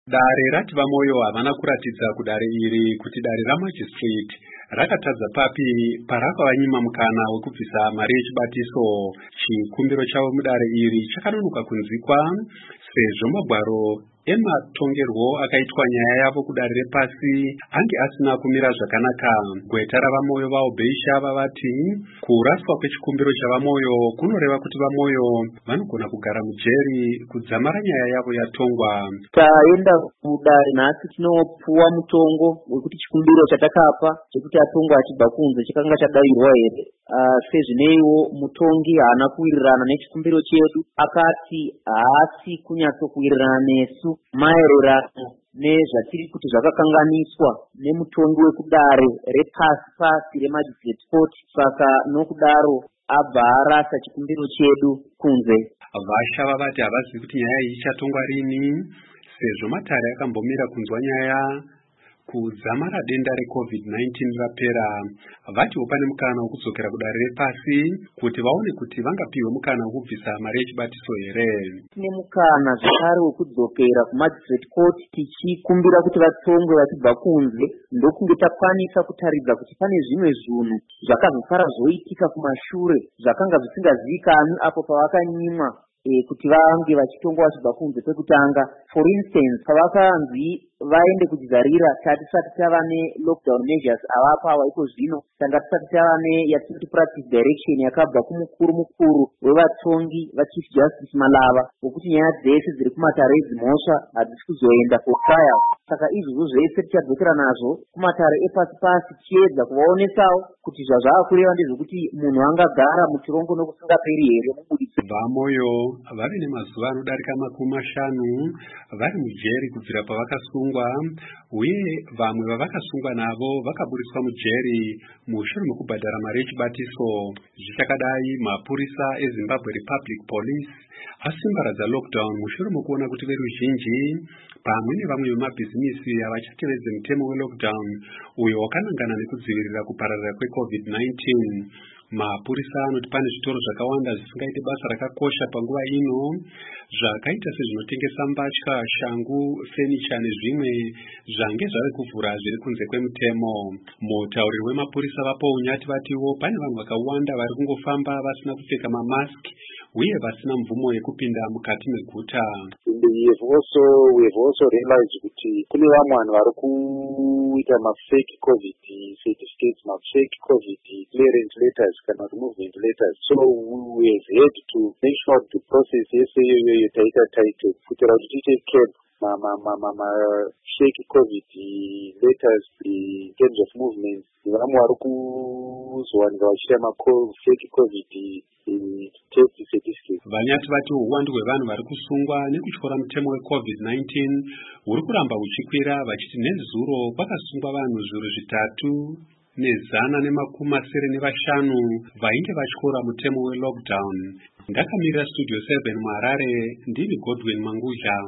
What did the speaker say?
Dare rati vamoyo havana kuratidza kudare iri kuti dare ramajistrate rakatadza papi parakavanyima mukana wekubvisa mari yechibatiso. Chikumbiro chavo mudare iri chakanonoka kunzikwa sezvo magwaro ematongerwo akaitwa nyaya yavo kudare repasi ange asina kumira zvakanaka. Gweta ravamoyo vaobheisha vavati kuraswa kwechikumbiro chavamoyo kunoreva kuti vamoyo vanogona kugara mujeri kudzamara nyaya yavo yatongwa. Taenda kudare nhasi tinopuwa mutongo wekuti chikumbiro chatakapa chekuti atongwa achibva kunze chakanga chadaiwa here. Sezvineiwo mutongi haana kuwirirana nechikumbiro chedu, akati haasi kunyatsokuwirirana nesu maererano nezvatiri kuti zvakakanganiswa nemutongi wekudare repasi remajistrate court. Saka nokudaro abva arasa chikumbiro chedu kunze. Vasha vavati havazivi kuti nyaya iyi ichatongwa rini sezvo matare akambomira kunzwa nyaya kudzamara denda reCovid-19 rapera. Vatiwo pane mukana wekudzokera kudare repasi kuti vaone kuti vangapiwe mukana wekubvisa mari yechibatiso here. Tine mukana zvakare wekudzokera kumajistrate court tichikumbira kuti vatongwe vachibva kunze, ndokunge takwanisa kutaridza kuti pane zvimwe zvinhu zvakazofara zoitika kumashure zvakanga zvisingazivikanwi apo pavakanyimwa kuti vange vachitongwa vachibva kunze kwekutanga. For instance, pavakanzi vaende kudzarira tisati tava ne-lockdown measures avapawa iko zvino, tanga tisati tava yatinoti practice direction yakabva kumukuru wevatongi vachief justice Malava wekuti nyaya dzese dziri kumatare edzimhosva hadzisi kuzoenda for trial. Saka izvozvo zvese tichadzokera nazvo kumatare epasi-pasi tichiedza kuvaonesawo kuti zvazvava kureva ndezvekuti munhu angagara muchirongo nokusingaperi here mubuditsi. Vamoyo vari nemazuva anodarika 50 vari mujeri kubvira pavakasungwa, uye vamwe vavakasungwa navo vakaburiswa mujeri mushure mekubhadhara mari yechibatiso. Zvichakadai, mapurisa eZimbabwe Republic Police asimbaradza lockdown mushure mekuona kuti veruzhinji pamwe nevamwe vemabhizinisi havachatevedze mutemo welockdown uyo wakanangana nekudzivirira kupararira kweCovid-19. Mapurisa anoti pane zvitoro zvakawanda zvisingaite basa rakakosha panguva ino, zvakaita sezvinotengesa mbatya, shangu, fenicha nezvimwe zvange zvave kuvhura zviri kunze kwemutemo. Mutauriri wemapurisa vapo Unyati vatiwo pane vanhu vakawanda vari kungofamba vasina kupfeka mamasiki uye vasina mvumo yekupinda mukati meguta. We have also realized kuti kune vamwe vanhu vari kuita mafake COVID certificates, mafake COVID clearance letters kana movement letters. So we have had to make sure the process yese iyoyo taita kuitira kuti tiite fake COVID letters in terms of movements. Vamwe vari kuzowanika vachiita fake COVID test certificates. Vanyati vati uwandu hwevanhu vari kusungwa nekutyora mutemo weCovid-19 huri kuramba huchikwira, vachiti nezuro kwakasungwa vanhu 3,195 vainge vatyora mutemo welockdown. Ndakamirira Studio 7 muHarare, ndini Godwin Mangudla.